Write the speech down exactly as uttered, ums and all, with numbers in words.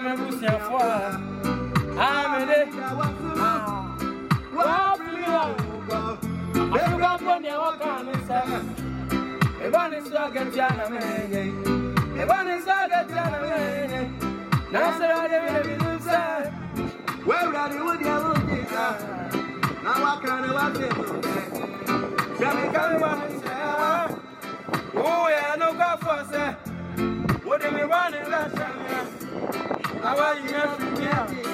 me busia for. Amede. Wa blia. Ayu ga pon ya waka me se. E bani so get ya na me. E bani so get ya na me. Na se ra de me bi nu se. We ra de wo dia wo ti ka. Na wa ka na wa se mo. Ya me ka wa se. Oh yeah, no go for say. What do me want in last time? How are you?